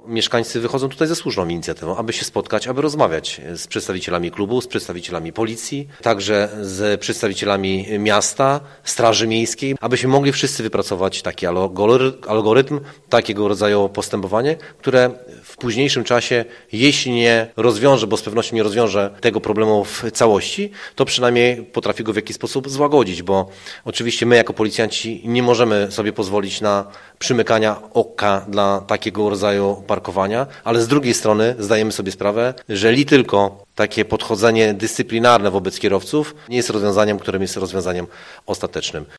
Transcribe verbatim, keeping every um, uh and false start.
mieszkańcy wychodzą tutaj ze słuszną inicjatywą, aby się spotkać, aby rozmawiać z przedstawicielami klubu, z przedstawicielami policji, także z przedstawicielami miasta, Straży Miejskiej, abyśmy mogli wszyscy wypracować taki algorytm, takiego rodzaju postępowanie, które w późniejszym czasie, jeśli nie rozwiąże, bo z pewnością nie rozwiąże tego problemu w całości, to przynajmniej potrafi go w jakiś sposób złagodzić, bo oczywiście my jako policjanci nie możemy sobie pozwolić na przymykania oka dla takiego rodzaju parkowania, ale z drugiej strony zdajemy sobie sprawę, że li tylko takie podchodzenie dyscyplinarne wobec kierowców nie jest rozwiązaniem, którym jest rozwiązaniem ostatecznym.